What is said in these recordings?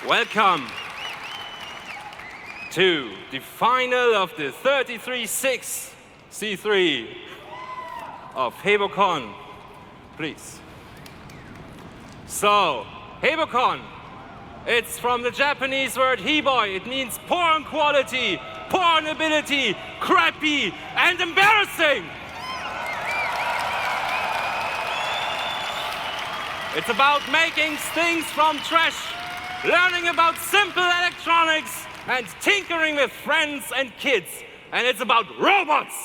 Welcome to the final of the 33-6 C3 of HEBOCON, please. So, HEBOCON, it's from the Japanese word heboi. It means poor in quality, poor in ability, crappy, and embarrassing. It's about making things from trash, learning about simple electronics, and tinkering with friends and kids. And it's about robots.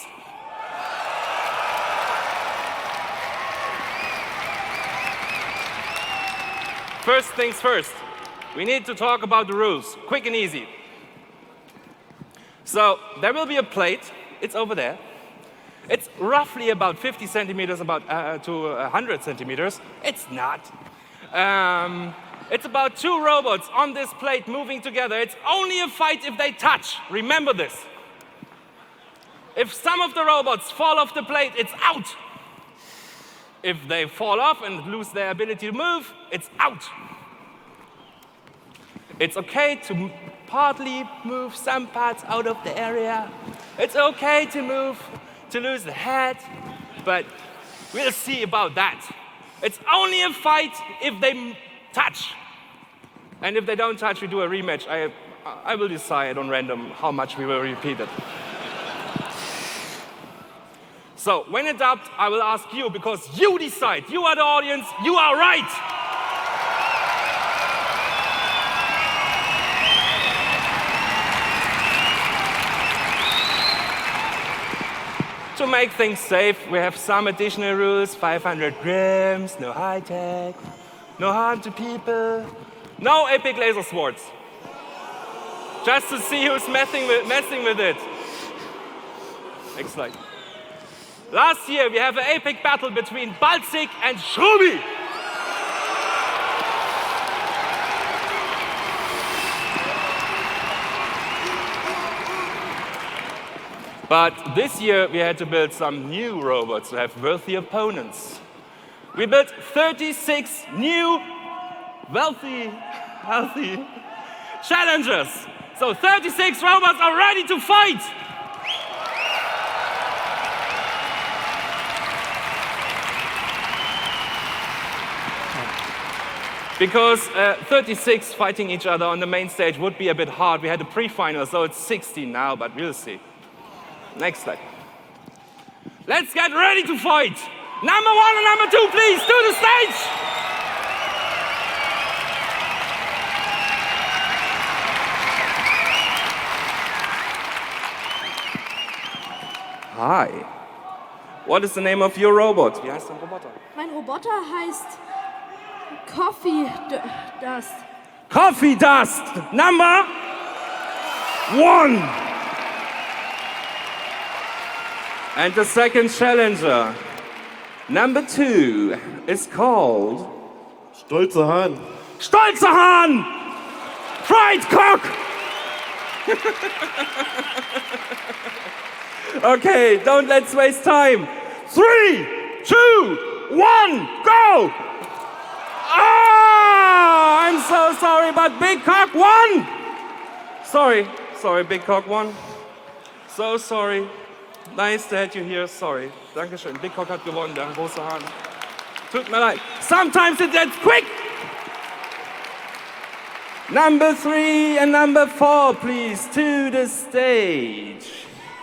First things first, we need to talk about the rules, quick and easy. So there will be a plate, it's over there. It's roughly about 50 centimeters to 100 centimeters. It's not. It's about two robots on this plate moving together. It's only a fight if they touch. Remember this. If some of the robots fall off the plate, it's out. If they fall off and lose their ability to move, it's out. It's okay to partly move some parts out of the area. It's okay to lose the head, but we'll see about that. It's only a fight if they touch. And if they don't touch, we do a rematch. I will decide on random how much we will repeat it. So, when in doubt, I will ask you, because you decide. You are the audience, you are right. To make things safe, we have some additional rules. 500 grams, no high tech, no harm to people, no epic laser swords. Just to see who's messing with it. Next slide. Last year, we have an epic battle between Balzik and Shrubi. But this year, we had to build some new robots to have worthy opponents. We built 36 new, healthy challengers. So 36 robots are ready to fight. Because 36 fighting each other on the main stage would be a bit hard. We had a pre-final, so it's 16 now, but we'll see. Next slide. Let's get ready to fight. Number 1 and number 2, please, to the stage. Hi. What is the name of your robot? Wie heißt dein Roboter? Mein Roboter heißt Coffee Dust. Coffee Dust, number 1. And the second challenger, number 2, is called Stolzer Hahn. Stolzer Hahn! Fried Cock! Okay, let's waste time. 3, 2, 1, go! Ah, I'm so sorry, but Big Cock won! Sorry, Big Cock won. So sorry. Nice to have you here, sorry. Dankeschön, Big Cock hat gewonnen, der große Hahn. Tut mir leid. Sometimes it gets quick! Number 3 and number 4, please, to the stage.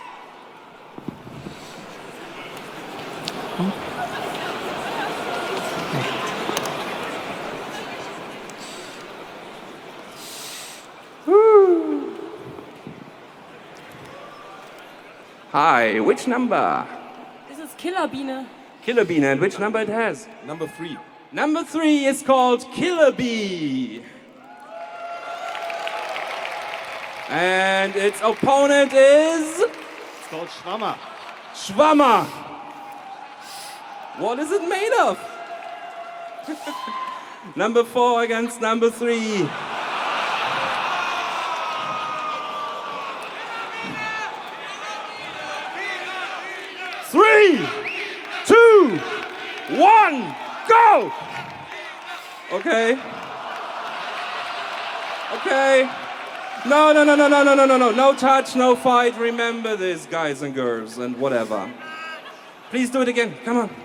Hi, which number? This is Killer Biene. Killer Bee, and which number it has? Number 3. Number 3 is called Killer Bee. And its opponent is It's called Schwammer. Schwammer. What is it made of? Number 4 against number 3. Three, 2, 1, go! Okay. Okay. No, no, no, no, no, no, no, no, no. No touch, no fight. Remember this, guys and girls, and whatever. Please do it again. Come on.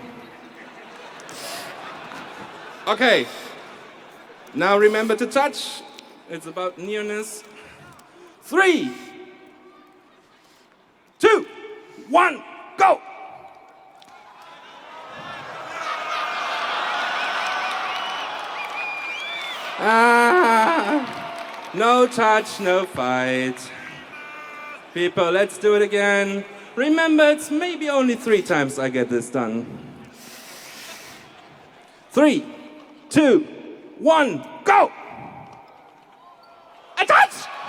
Okay. Now remember to touch. It's about nearness. 3, 2, 1, go! No touch, no fight. People, let's do it again. Remember, it's maybe only 3 times I get this done. 3, 2, 1, go! A touch!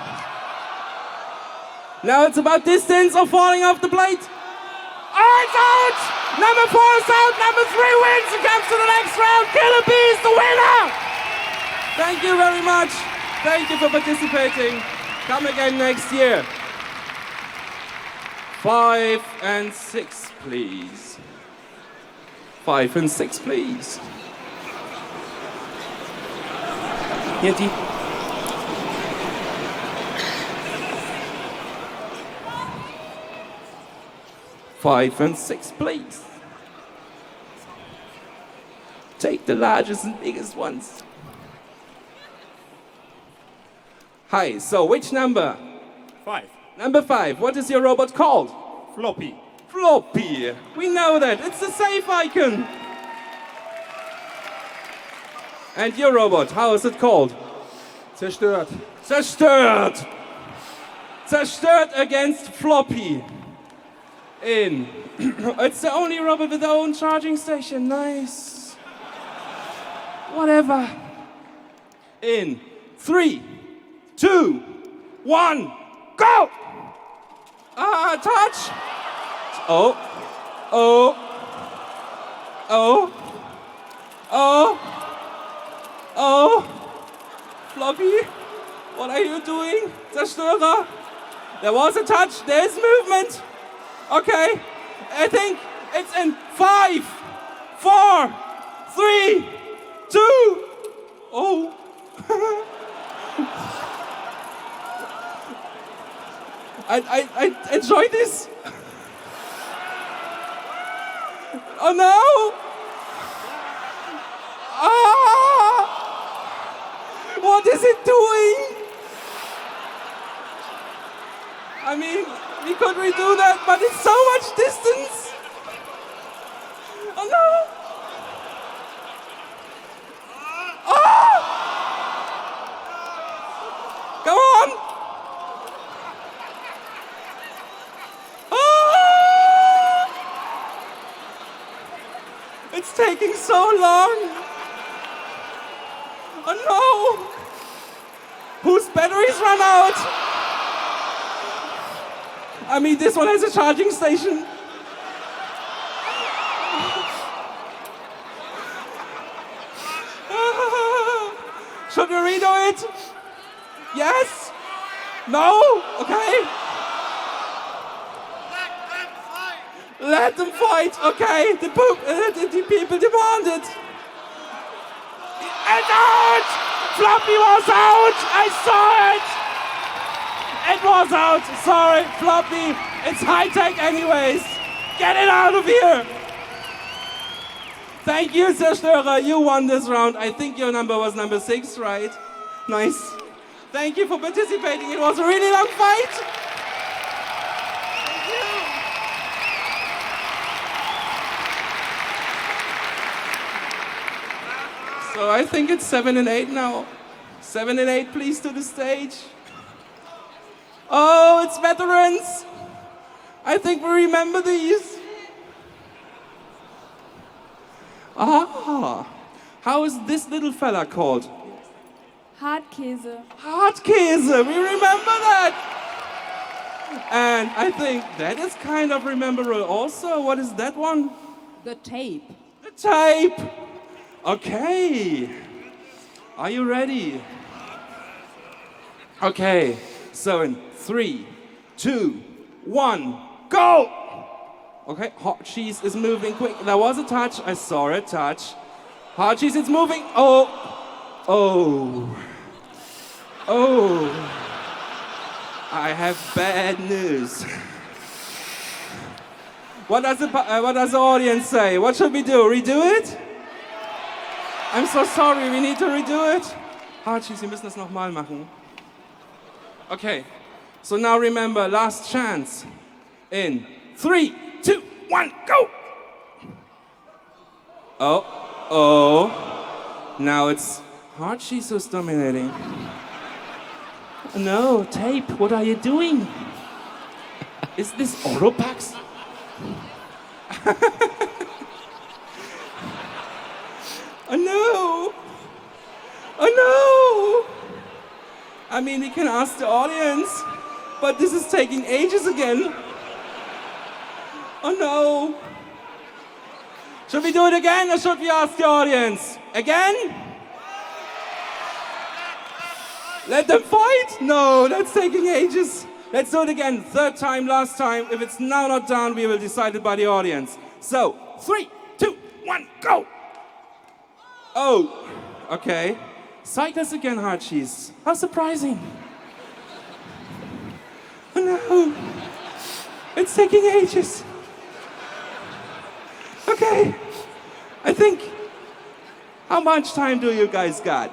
Now it's about distance or falling off the plate. Oh, it's out! Number 4 is out, number 3 wins and comes to the next round. Killer B is the winner! Thank you very much. Thank you for participating. Come again next year. 5 and 6, please. 5 and 6, please. Hier, die. Five and 6, please. Take the largest and biggest ones. Hi, so which number? 5. Number 5. What is your robot called? Floppy. Floppy. We know that. It's the safe icon. And your robot, how is it called? Zerstört. Zerstört. Zerstört against Floppy. In. It's the only robot with their own charging station. Nice. Whatever. In. 3, 2, 1, go! Touch. Oh. Oh. Oh. Oh. Oh. Floppy, what are you doing? Zerstörer. There was a touch, there's movement. Okay, I think it's in 5, 4, 3, 2. Oh. I enjoy this. Oh no! Ah! What is it doing? I mean, we could redo that, but it's so much distance. Oh no! Oh! Come on! Oh! It's taking so long. Oh no! Whose batteries run out? I mean, this one has a charging station. Should we redo it? Yes? No? Okay. Let them fight. Okay. The people demand it. It's out! Floppy was out! I saw it! It was out! Sorry, Floppy. It's high tech anyways. Get it out of here! Thank you, Zerstörer. You won this round. I think your number was number 6, right? Nice. Thank you for participating. It was a really long fight. Thank you. So I think it's 7 and 8 now. 7 and 8, please, to the stage. Oh, it's veterans. I think we remember these. Ah, how is this little fella called? Hartkäse. Hartkäse, we remember that. And I think that is kind of rememberable also. What is that one? The tape. The tape. Okay. Are you ready? Okay, so in 3, 2, 1, go! Okay, hot cheese is moving quick. There was a touch. I saw a touch. Hot cheese is moving. Oh. Oh. Oh, I have bad news. What does the audience say? What should we do? Redo it? I'm so sorry, we need to redo it. Archie, Sie müssen das nochmal machen. Okay, so now remember, last chance. In 3, 2, 1, go! Oh. Now it's Archie's who's dominating. No, Tape, what are you doing? Is this Oropax? Oh no! Oh no! I mean, we can ask the audience, but this is taking ages again. Oh no! Should we do it again or should we ask the audience? Again? Let them fight? No, that's taking ages. Let's do it again. Third time, last time. If it's now not done, we will decide it by the audience. So, 3, 2, 1, go! Oh, okay. Cyclists again, Archies. How surprising. Oh no. It's taking ages. Okay. I think, how much time do you guys got?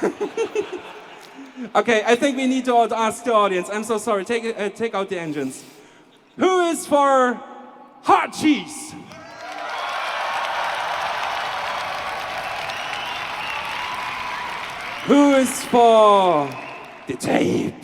Okay, I think we need to ask the audience. I'm so sorry. Take out the engines. Who is for hard cheese? Who is for the tape?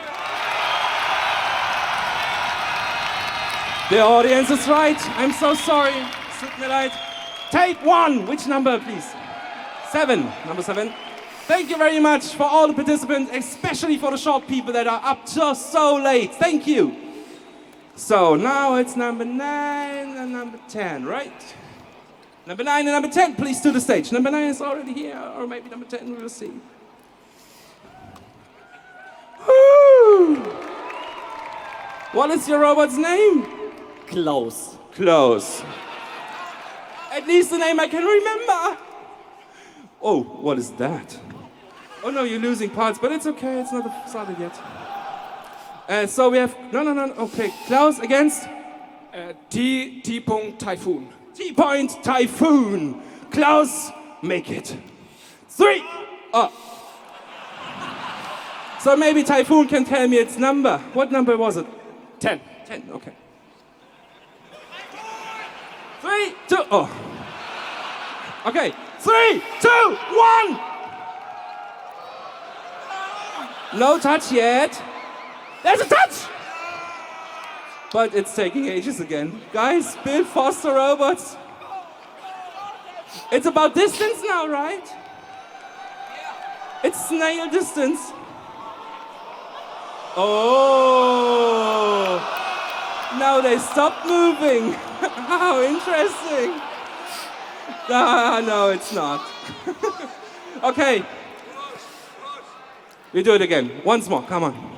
The audience is right. I'm so sorry. Es tut mir leid. Tape 1. Which number, please? 7. Number 7. Thank you very much for all the participants, especially for the short people that are up so late. Thank you. So now it's number 9 and number 10, right? Number 9 and number 10, please to the stage. Number 9 is already here, or maybe number 10, we will see. Woo! What is your robot's name? Klaus. Klaus. At least the name I can remember. Oh, what is that? Oh no, you're losing parts, but it's okay, it's not started yet. So we have, no, okay. Klaus against? T-Punkt Typhoon. T-Point Typhoon. Klaus, make it. 3. Oh. So maybe Typhoon can tell me its number. What number was it? 10. 10, okay. 3, 2, oh. Okay, 3, 2, 1. No touch yet. There's a touch! But it's taking ages again. Guys, build faster robots. It's about distance now, right? It's snail distance. Oh! Now they stopped moving. How interesting. Ah, no, it's not. Okay. We do it again. Once more, come on.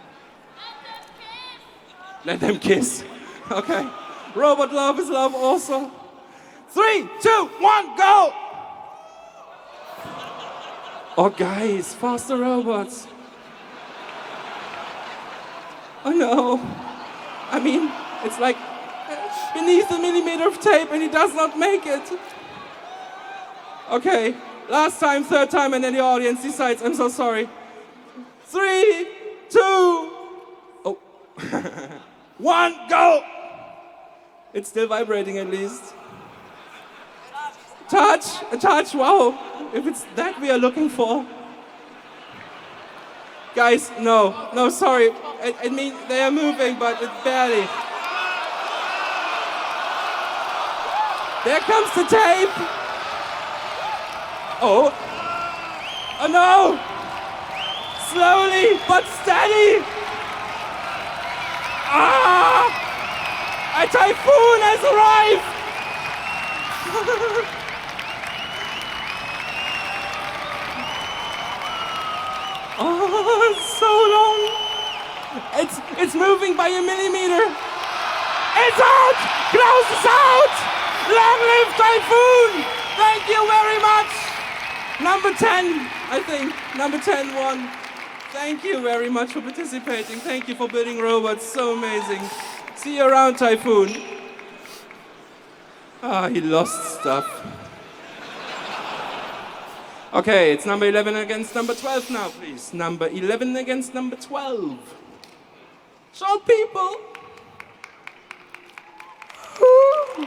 Let them kiss. Okay. Robot love is love also. 3, 2, 1, go! Oh, guys, faster robots. Oh no. I mean, it's like beneath a millimeter of tape and he does not make it. Okay, last time, third time, and then the audience decides. I'm so sorry. 3, 2, oh, 1, go! It's still vibrating at least. Touch, a touch, wow. If it's that we are looking for. Guys, no, sorry. I mean, they are moving, but it's barely. There comes the tape. Oh. Oh no. Slowly, but steady. Ah! A typhoon has arrived. Oh, so long. It's moving by a millimeter. It's out! Klaus is out! Long live Typhoon! Thank you very much! Number 10, I think. Number 10 won. Thank you very much for participating. Thank you for building robots. So amazing. See you around, Typhoon. Ah, he lost stuff. Okay, it's number 11 against number 12 now, please. Number 11 against number 12. Short people. Woo.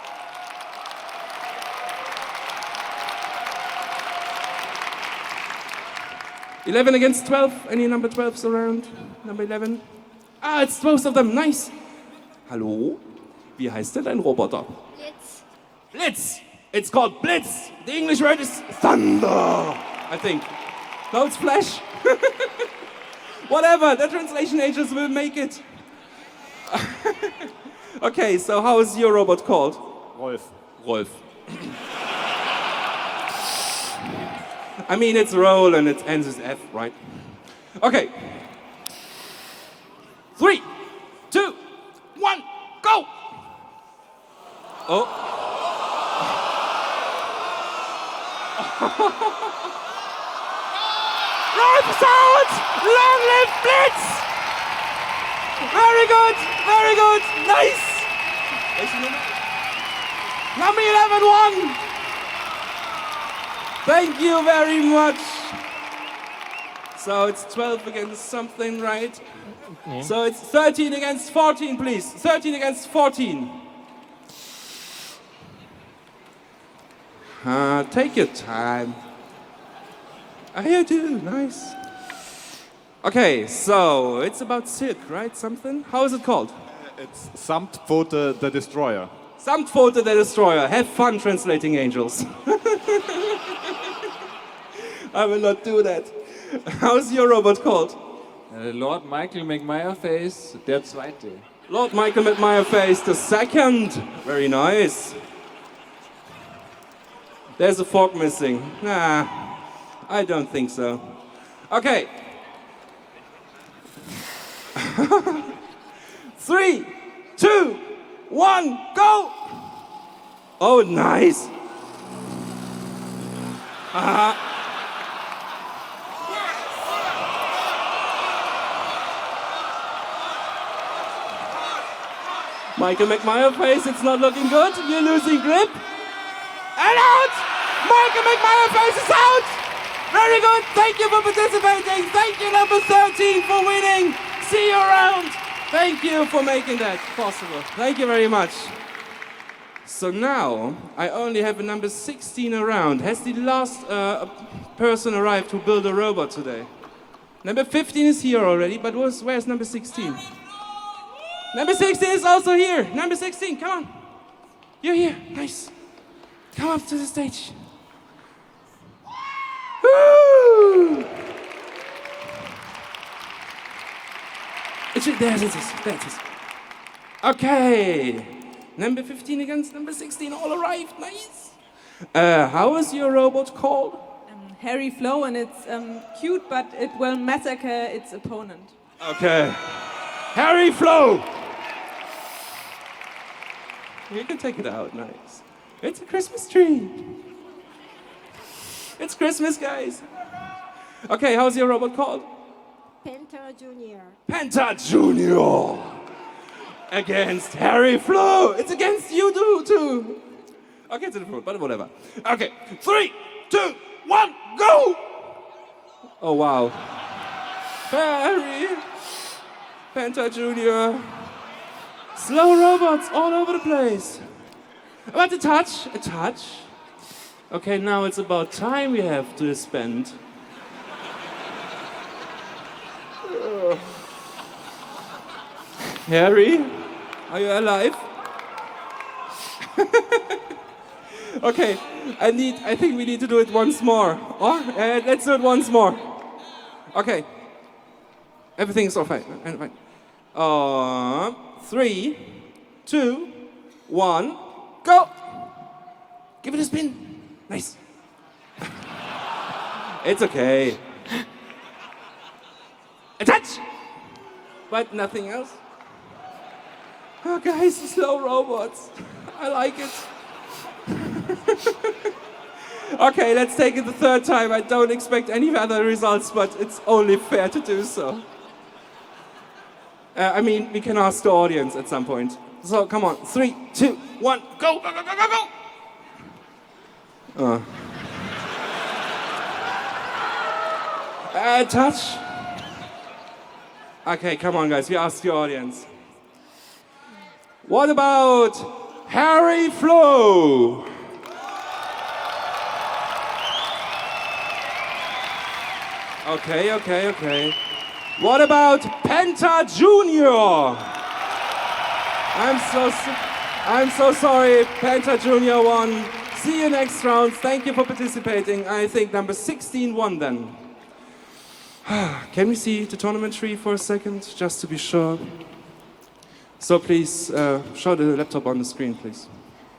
"11 against 12. Any number 12s around? Number 11? Ah, it's both of them. Nice. Hallo? Wie heißt denn dein Roboter? Blitz. Blitz. It's called Blitz. The English word is thunder, I think. No, it's flash. Whatever, the translation agents will make it. Okay, so how is your robot called? Rolf. Rolf. I mean, it's roll and it ends with F, right? Okay. 3, 2, 1, go! Oh. Rolf is out! Long live Blitz! Very good, very good, nice! Number 11 won! Thank you very much. So it's 12 against something, right? So it's 13 against 14, please. 13 against 14. Take your time. You do, nice. Okay, so it's about silk, right? Something? How is it called? It's Samtpfote the Destroyer. Samtpfote the Destroyer. Have fun translating angels. I will not do that. How's your robot called? Lord Michael McMyerface, der Zweite. Lord Michael McMyerface the second. Very nice. There's a fork missing. Nah, I don't think so. Okay. 3, 2, 1, go! Oh, nice. Michael McMyerface, it's not looking good. You're losing grip. And out! Michael McMyerface is out! Very good. Thank you for participating. Thank you, number 13, for winning. See you around. Thank you for making that possible. Thank you very much. So now, I only have a number 16 around. Has the last person arrived to build a robot today? Number 15 is here already, but where's number 16? Number 16 is also here. Number 16, come on. You're here. Nice. Come up to the stage. Woo! There it is. There it is. Okay. Number 15 against number 16 all arrived. Nice. How is your robot called? Harry Flow, and it's cute, but it will massacre its opponent. Okay. Harry Flow. You can take it out. Nice. It's a Christmas tree. It's Christmas, guys. Okay, how's your robot called? Penta Junior. Penta Junior against Harry Flow. It's against you too. Okay, it's a different, but whatever. Okay, 3, 2, 1, go! Oh wow. Harry, Penta Junior. Slow robots all over the place. But a touch. Okay, now it's about time we have to spend. Harry, are you alive? Okay, I think we need to do it once more. Or let's do it once more. Okay. Everything's all fine. Fine. 3, 2, 1, go! Give it a spin. Nice. It's okay. A touch! But nothing else. Oh, guys, slow robots. I like it. Okay, let's take it the third time. I don't expect any other results, but it's only fair to do so. I mean, we can ask the audience at some point. So come on, 3, 2, 1, go, go, go, go, go, go! Touch. Okay, come on, guys. We ask the audience. What about Harry Flo? Okay, okay, okay. What about Penta Junior? I'm so sorry. Penta Junior won. See you next round. Thank you for participating. I think number 16 won then. Can we see the tournament tree for a second, just to be sure? So please, show the laptop on the screen, please.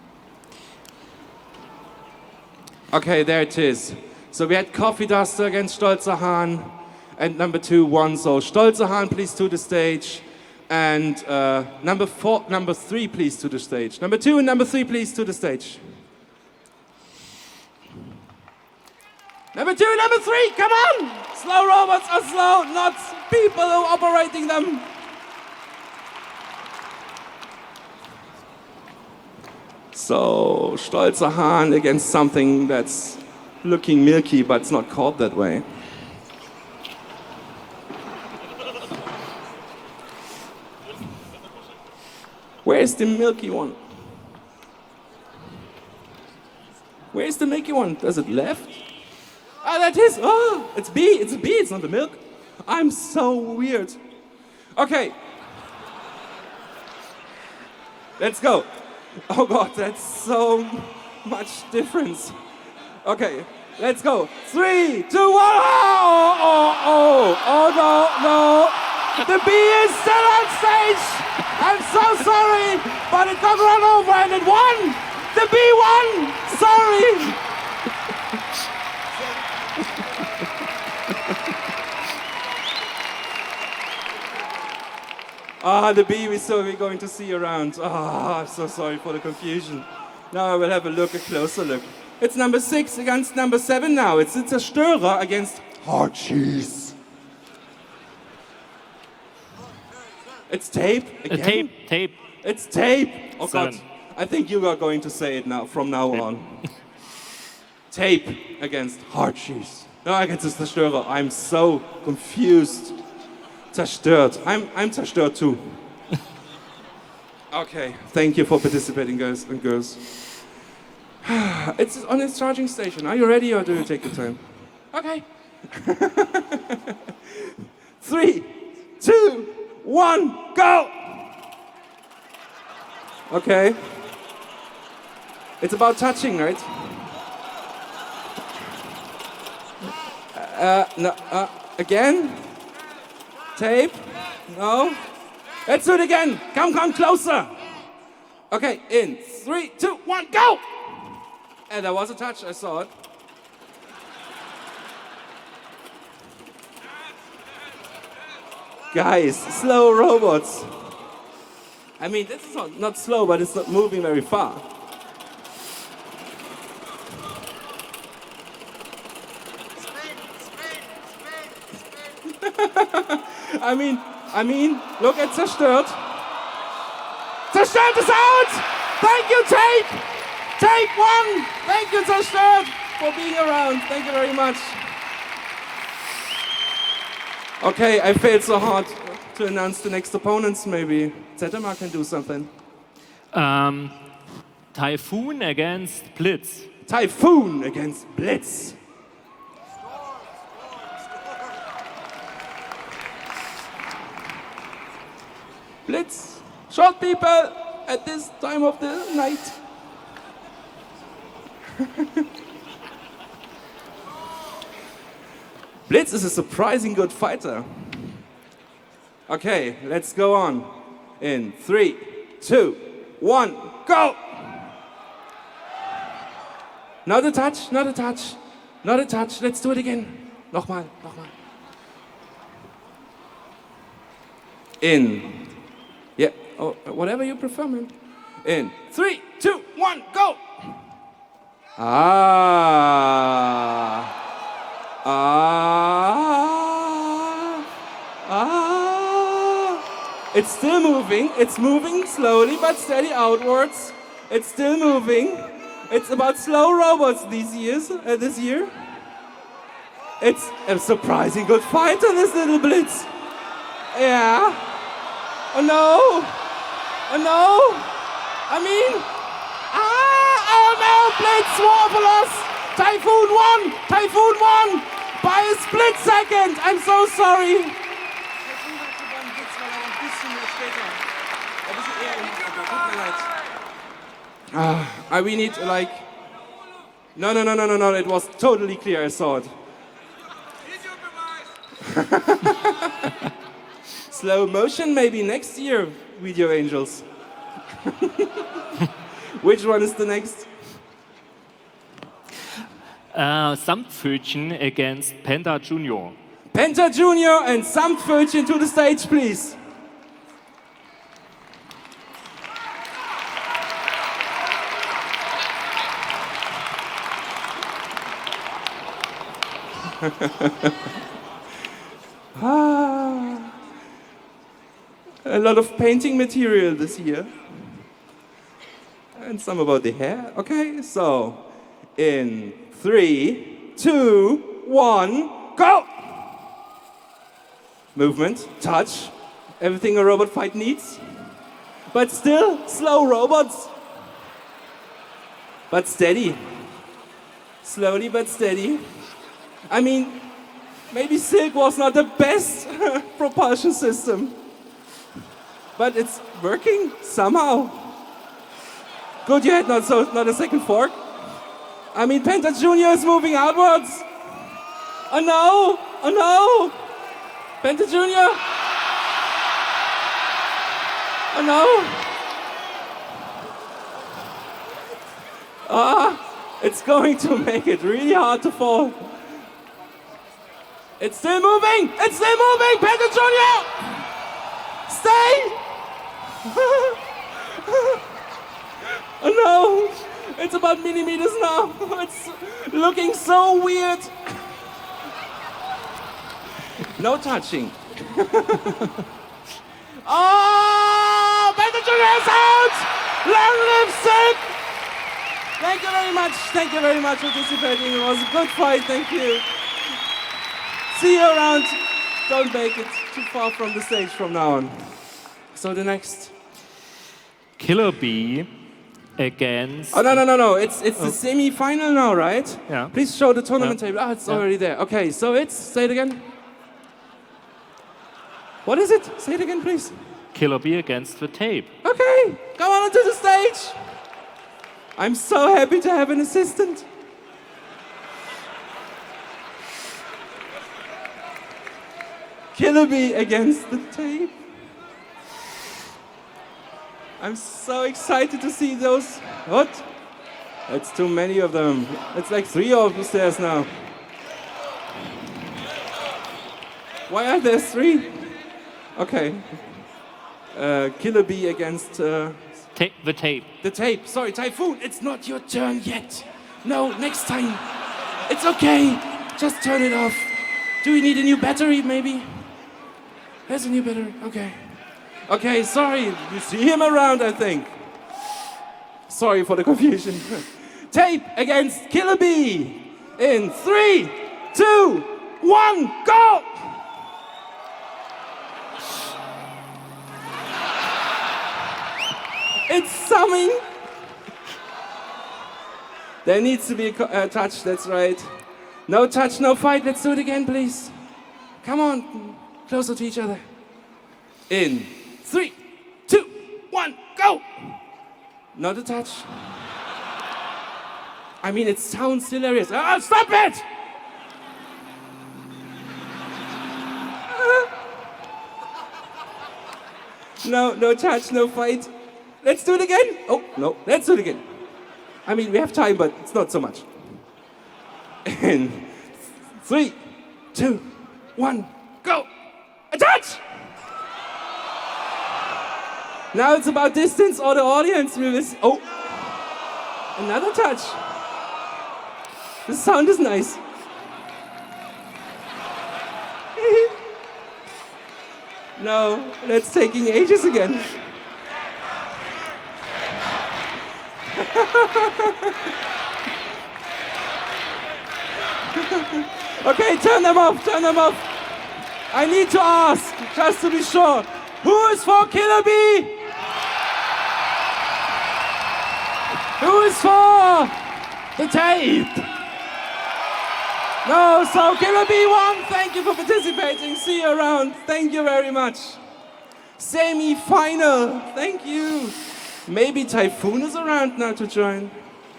Okay, there it is. So we had Coffee Duster against Stolzer Hahn, and number 2 won. So Stolzer Hahn, please to the stage. And number 3, please to the stage. Number 2 and number 3, please to the stage. Number 2, number 3, come on! Slow robots are slow, not people who are operating them. So, Stolzer Hahn against something that's looking milky, but it's not called that way. Where's the milky one? Where's the milky one? Does it left? Ah, that is, oh, it's B, it's a B, it's not the milk. I'm so weird. Okay. Let's go. Oh God, that's so much difference. Okay, let's go. 3, 2, 1. Oh, no. The bee is still on stage. I'm so sorry, but it got run over and it won. The bee won. Sorry. The bee we're going to see around. I'm so sorry for the confusion. Now I will have a closer look. It's number 6 against number 7 now. It's Zerstörer against Hard Cheese. It's tape again? Tape. It's tape. Oh 7. God. I think you are going to say it now, from now on. Tape against Hard Cheese. No, against Zerstörer. I'm so confused. Zerstört. I'm zerstört too. Okay, thank you for participating, guys and girls. It's on its charging station. Are you ready or do you take your time? Okay. 3, 2, 1, go! Okay. It's about touching, right? Again? Tape? No? Let's do it again. Come closer. Okay, in 3, 2, 1, go! And there was a touch, I saw it. Guys, slow robots. I mean, this is not slow, but it's not moving very far. I mean, look at Zerstört. Zerstört is out! Thank you, Tape! Tape won! Thank you, Zerstört, for being around. Thank you very much. Okay, I failed so hard to announce the next opponents. Maybe Zetema can do something. Typhoon against Blitz. Typhoon against Blitz. Blitz, short people at this time of the night. Blitz is a surprising good fighter. Okay, let's go on. In 3, 2, 1, go! Not a touch, not a touch, not a touch. Let's do it again. Nochmal. In. Yeah, oh, whatever you prefer, man. In 3, 2, 1, go! It's still moving. It's moving slowly but steady outwards. It's still moving. It's about slow robots this year. It's a surprising good fighter, this little Blitz. Yeah. Oh no. Oh no. I mean, oh no, Blitz Warpalos. Typhoon won by a split second. I'm so sorry. We need like... No, it was totally clear, I saw it. Slow motion maybe next year, Video Angels. Which one is the next? Samtpfötchen against Penta Junior. Penta Junior and Samtpfötchen to the stage, please. A lot of painting material this year. And some about the hair. Okay, so in 3, 2, 1, go! Movement, touch, everything a robot fight needs. But still, slow robots. But steady. Slowly but steady. I mean, maybe Silk was not the best propulsion system. But it's working somehow. Good, you had not a second fork. I mean, Penta Junior is moving outwards. Oh no! Oh no! Penta Junior! Oh no! It's going to make it really hard to fall. It's still moving! It's still moving! Penta Junior! Stay! Oh no! It's about millimeters now. It's looking so weird. No touching. Oh! Penta Junior is out! Long live Silk! Thank you very much. Thank you very much for participating. It was a good fight. Thank you. See you around. Don't make it too far from the stage from now on. So the next. Killer Bee against... Oh, no. It's the semi-final now, right? Yeah. Please show the tournament table. Ah, it's already there. Okay, so it's... Say it again. What is it? Say it again, please. Killer Bee against the tape. Okay, come on onto the stage. I'm so happy to have an assistant. Killer Bee against the tape. I'm so excited to see those. What? That's too many of them. It's like 3 upstairs now. Why are there 3? Okay. Killer Bee against... The tape. The tape. Sorry, Typhoon, it's not your turn yet. No, next time. It's okay. Just turn it off. Do we need a new battery, maybe? There's a new battery. Okay. Okay, sorry. You see him around, I think. Sorry for the confusion. Tape against Killer Bee. In 3, 2, 1, go! It's summing. There needs to be a touch, that's right. No touch, no fight. Let's do it again, please. Come on, closer to each other. In 3, 2, 1, go! Not a touch. I mean, it sounds hilarious. Oh, stop it! No touch, no fight. Let's do it again. Oh, no, let's do it again. I mean, we have time, but it's not so much. In 3, 2, 1, go! A touch! Now it's about distance or the audience will... Oh! Another touch. The sound is nice. No, that's taking ages again. Okay, turn them off, turn them off. I need to ask, just to be sure, who is for Killer Bee? Who is for the tape? No, so Killer Bee won. Thank you for participating. See you around. Thank you very much. Semi-final. Thank you. Maybe Typhoon is around now to join.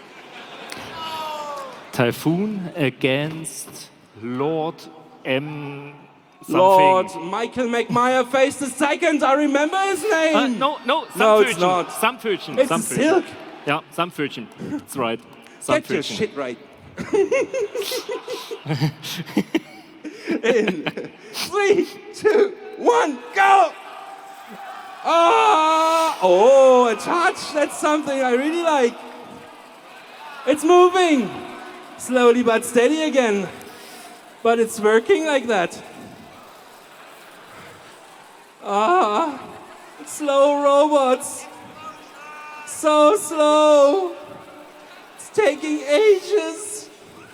Typhoon against Lord M. Something. Lord Michael McMyer faced the second. I remember his name. No, No, it's Samvötchen. not. Samvötchen. It's Samvötchen. Silk. Yeah, Samvötchen. That's right. Get your Samvötchen. shit right. In 3, 2, 1, go! Oh, a touch. That's something I really like. It's moving. Slowly but steady again. But it's working like that. Slow robots. So slow. It's taking ages.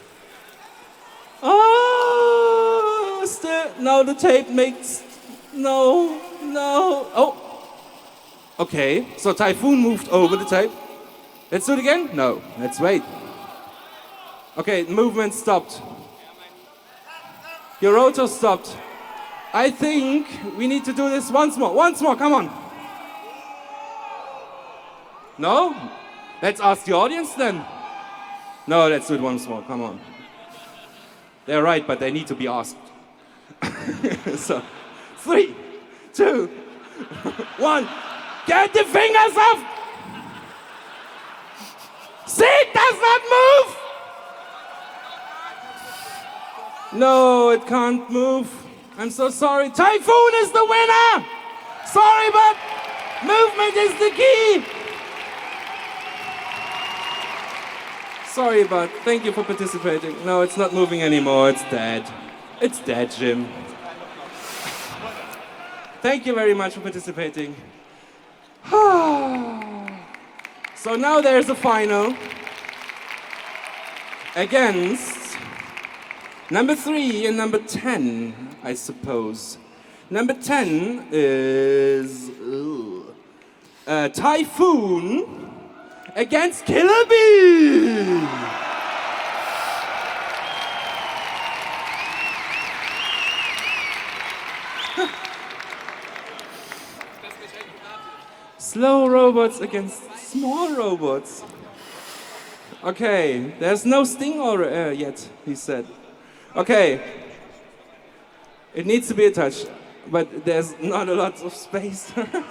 Still, now the tape makes, no. Oh, okay, so Typhoon moved over the tape. Let's do it again? No, let's wait. Okay, movement stopped. Your rotor stopped. I think we need to do this once more, come on. No? Let's ask the audience then. No, let's do it once more, come on. They're right, but they need to be asked. So, 3, 2, 1. Get the fingers off! Seat does not move! No, it can't move. I'm so sorry. Typhoon is the winner! Sorry, but movement is the key! Sorry, but thank you for participating. No, it's not moving anymore. It's dead. It's dead, Jim. Thank you very much for participating. So now there's a final against number 3 and number 10, I suppose. Number 10 is Typhoon against Killer Bee. Slow robots against small robots. Okay, there's no sting or yet, he said. Okay, it needs to be a touch, but there's not a lot of space.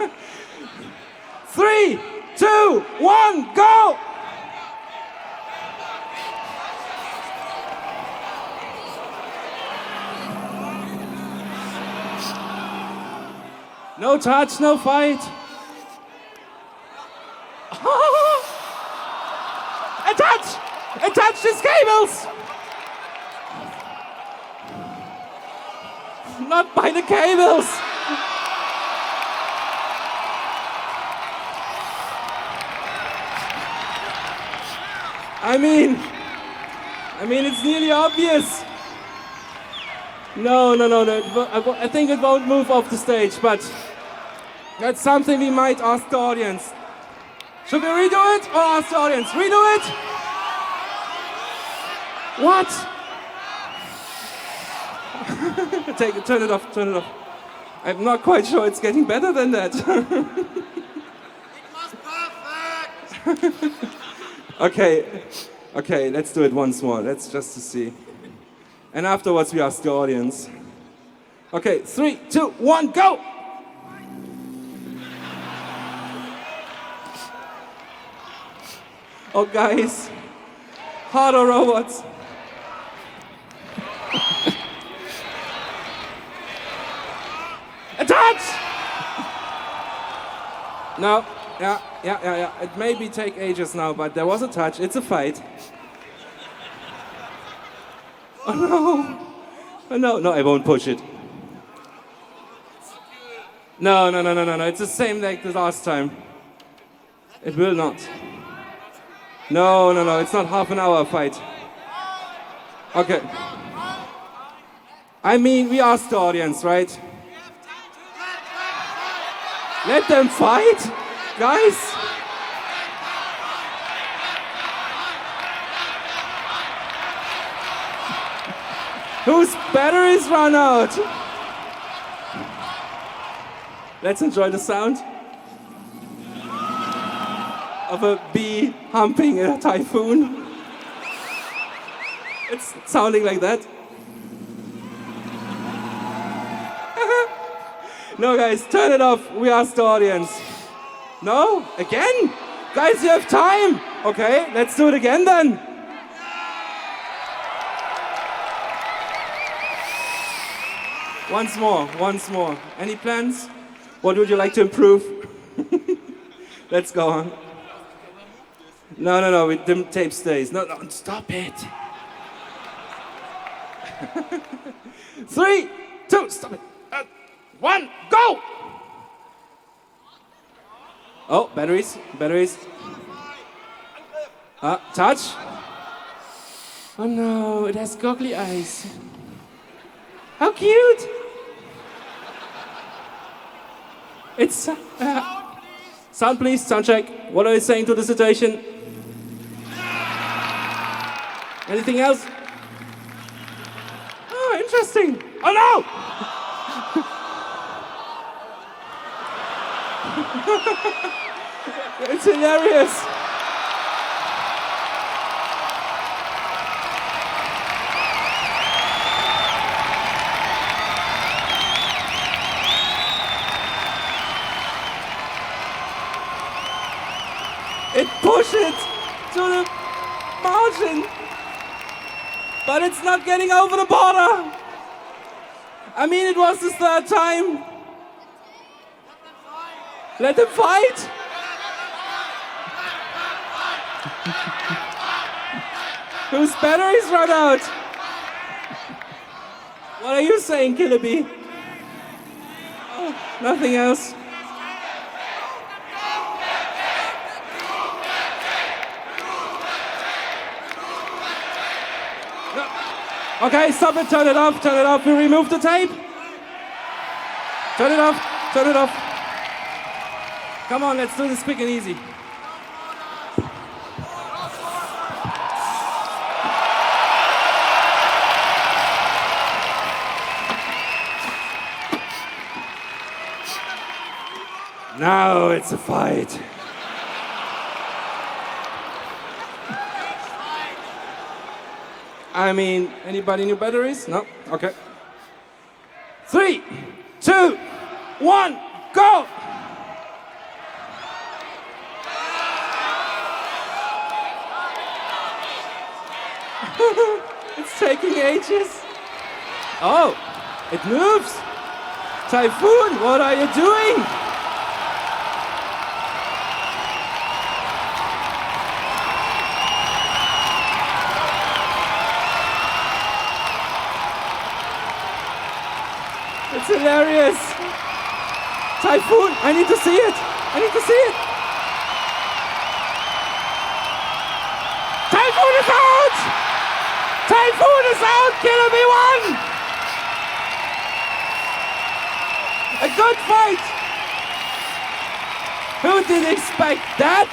3, 2, 1, go! No touch, no fight. Attach his cables! Not by the cables! I mean, it's nearly obvious. No. I think it won't move off the stage, but that's something we might ask the audience. Should we redo it or ask the audience? Redo it? What? Turn it off. I'm not quite sure it's getting better than that. It was perfect! Okay, let's do it once more. Let's just to see. And afterwards we ask the audience. Okay, 3, 2, 1, go! Oh, guys, harder robots. A touch! No, yeah. It may take ages now, but there was a touch. It's a fight. Oh no, I won't push it. No, no, no, no, no, no. It's the same like the last time. It will not. No, no, no. It's not half an hour fight. Okay. I mean, we asked the audience, right? Let them fight, guys. Whose batteries run out? Let's enjoy the sound of a bee humping a typhoon. It's sounding like that. No, guys, turn it off. We asked the audience. No? Again? Guys, you have time. Okay, let's do it again then. Once more, once more. Any plans? What would you like to improve? Let's go on. No, no, no, the tape stays. No, no, stop it. 3, 2, stop it. 1, go! Oh, batteries, batteries. Touch. Oh no, it has goggly eyes. How cute! It's sound, please. Sound check. What are you saying to the situation? Anything else? Oh, interesting. Oh no! It's hilarious. It pushes to the margin, but it's not getting over the border. I mean, it was the third time. Let them fight. Whose batteries run out? What are you saying, Killer Bee? Oh, nothing else. Okay, stop it, turn it off, turn it off. We remove the tape. Turn it off, turn it off. Come on, let's do this quick and easy. Now it's a fight. I mean, anybody new batteries? No? Okay. 3, 2, 1, go! It's taking ages. Oh, it moves. Typhoon, what are you doing? It's hilarious. Typhoon, I need to see it. I need to see it. Typhoon is out! Typhoon is out! Killer Bee won! A good fight! Who did expect that?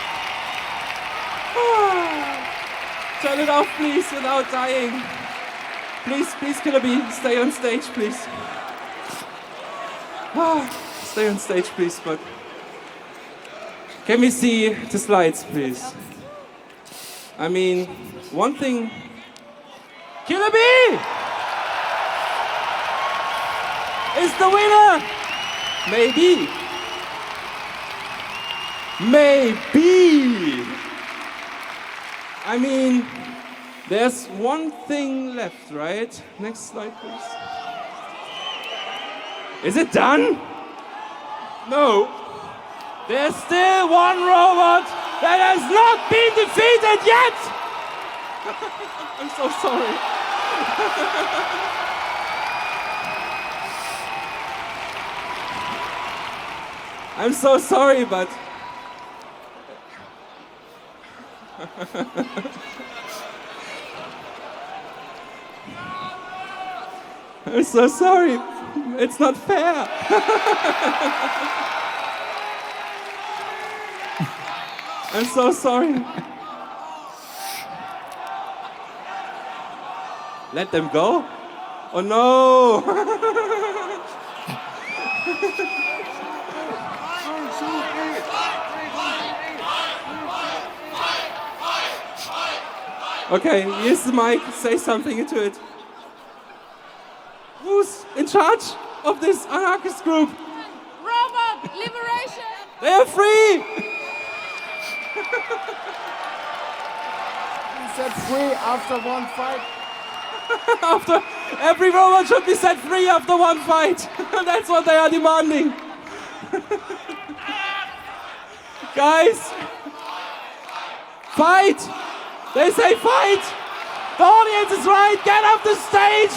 Turn it off, please, without dying. Please, please, Killer Bee, stay on stage, please. Stay on stage, please, but can we see the slides, please? I mean, one thing. Killer Bee is the winner. Maybe. Maybe. I mean, there's one thing left, right? Next slide, please. Is it done? No. There's still one robot that has not been defeated yet! I'm so sorry. I'm so sorry, but I'm so sorry. It's not fair. I'm so sorry. Let them go? Oh no! Okay, here's the mic. Say something into it. Who's in charge of this anarchist group? Robot liberation. They are free! Set free after one fight. After every robot should be set free after one fight. That's what they are demanding. Guys, fight! They say fight! The audience is right. Get off the stage!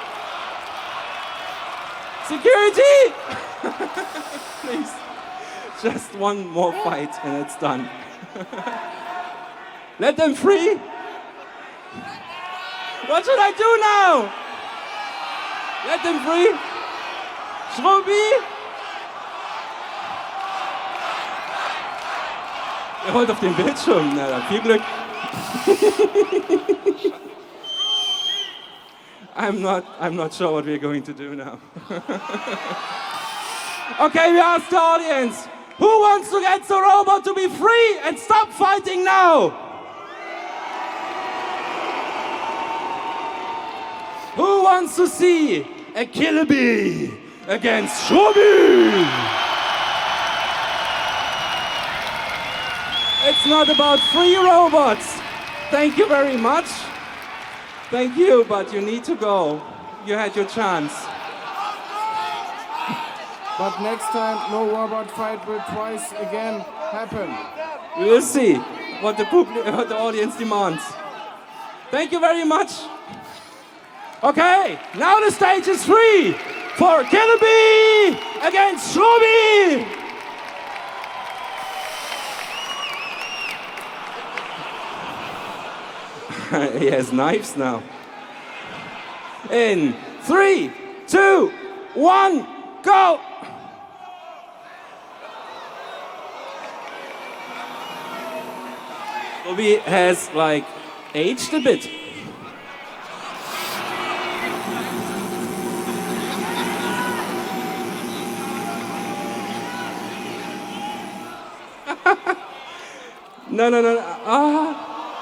Security! Please. Just one more fight and it's done. Let them free. What should I do now? Let them free. Schrobi! Er rollt auf den Bildschirm. Na, dann viel Glück. I'm not sure what we're going to do now. Okay, we ask the audience, who wants to get the robot to be free and stop fighting now? Who wants to see a Killer Bee against Schrobi? It's not about free robots. Thank you very much. Thank you, but you need to go. You had your chance. But next time, no robot fight will twice again happen. We will see what the audience demands. Thank you very much. Okay, now the stage is free for Killer Bee against Schrobi. He has knives now. In 3, 2, 1, go! Schrobi has like aged a bit. No.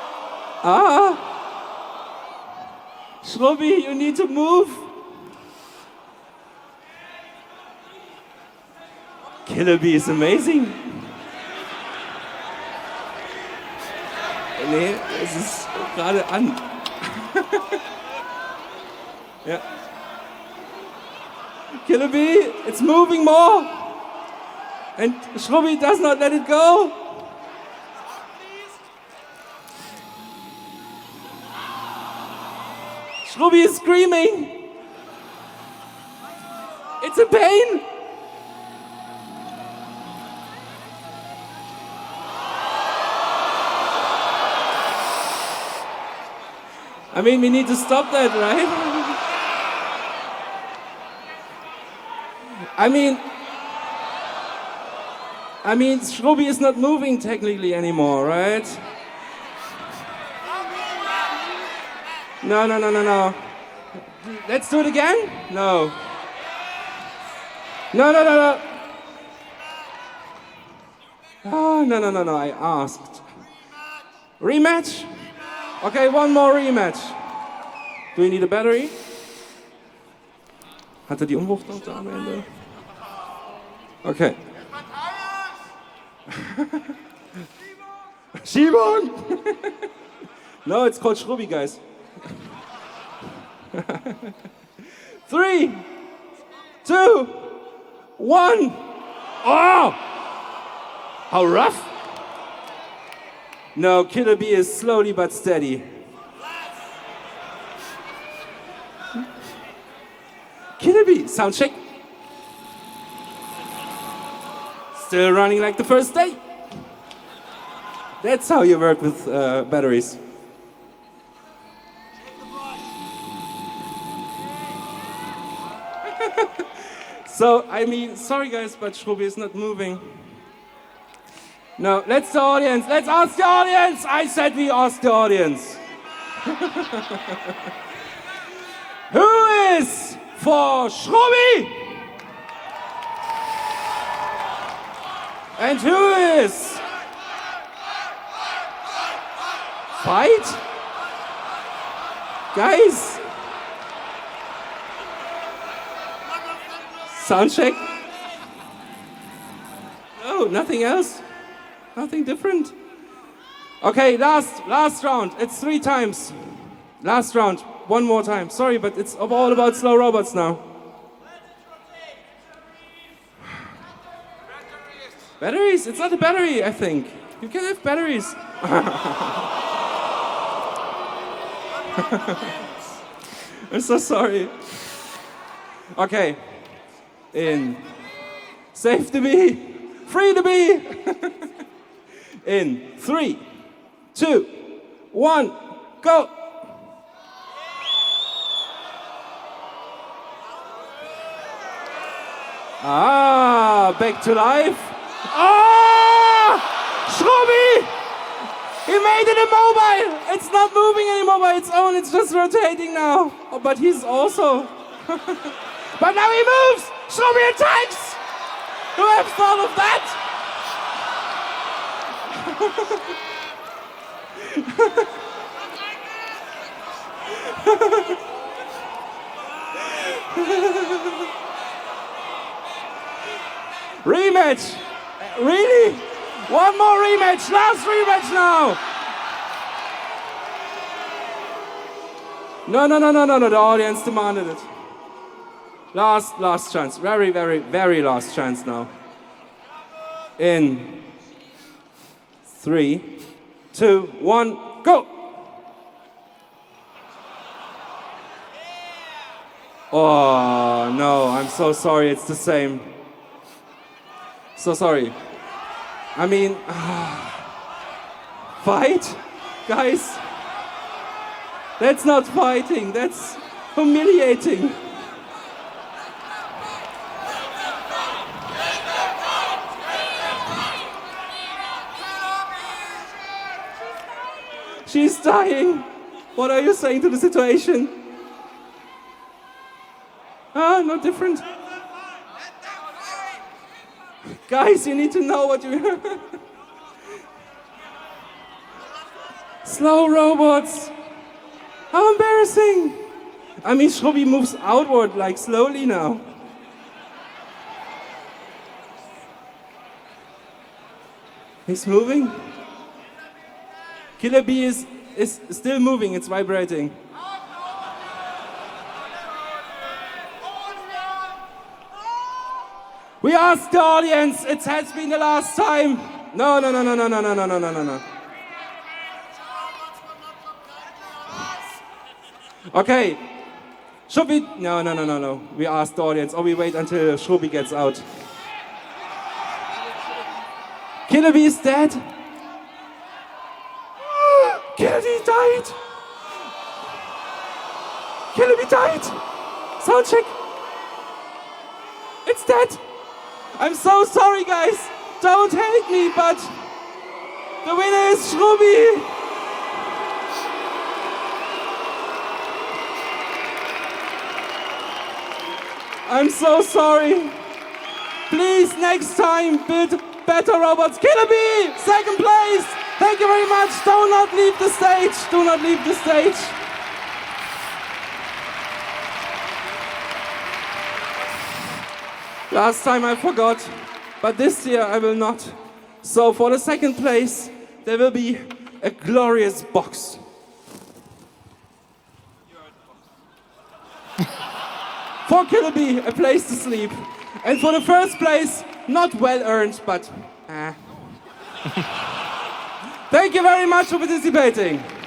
Schrobi, you need to move. Killer Bee is amazing. Nee, es ist gerade an. Ja. Killer Bee, it's moving more. And Schrobi does not let it go. Schrobi is screaming. It's a pain. I mean, we need to stop that, right? I mean, Schrobi is not moving technically anymore, right? No. Let's do it again? No. No. Oh, no, I asked. Rematch? Okay, one more rematch. Do you need a battery? Hat er die Umbruchtaste am Ende? Okay. Schiebung! No, it's called Schrobi, guys. 3, 2, 1. Oh! How rough! No, Killer Bee is slowly but steady. Killer Bee, sound check. Still running like the first day. That's how you work with batteries. So, I mean, sorry guys, but Schrubby is not moving. No, let's the audience. Let's ask the audience. I said we ask the audience. Who is for Schrubby? And who is fight? Guys? Sound check? No, nothing else? Nothing different? Okay, last round. It's 3 times. Last round. One more time. Sorry, but it's all about slow robots now. Batteries? It's not a battery, I think. You can have batteries. I'm so sorry. Okay. In. Safe to be. Free to be. In 3, 2, 1, go. Ah, back to life. Ah! Schrubby! He made it immobile! It's not moving anymore by its own, it's just rotating now. Oh, but he's also... But now he moves! Schrubby attacks! Who have thought of that? Rematch! Really? One more rematch! Last rematch now! No, the audience demanded it. Last chance. Very, very, very last chance now. In 3, 2, 1, go! Oh, no, I'm so sorry, it's the same. So sorry. I mean, fight? Guys, that's not fighting, that's humiliating. She's dying. What are you saying to the situation? Ah, no different. Guys, you need to know what you... Slow robots. How embarrassing. I mean, Schrubby moves outward, like slowly now. He's moving. Killer Bee is still moving, it's vibrating. We asked the audience, it has been the last time. No. Okay. Should we? No. We asked the audience, or we wait until Schrubby gets out. Killer Bee is dead. Killer Bee died. Killer Bee died. Sound check. It's dead. I'm so sorry, guys. Don't hate me, but the winner is Schrubby. I'm so sorry. Please, next time, build better robots. Killer Bee, second place. Thank you very much. Do not leave the stage. Do not leave the stage. Last time I forgot, but this year I will not. So for the second place, there will be a glorious box. For Killer Bee, a place to sleep. And for the first place, not well earned, but Thank you very much for participating.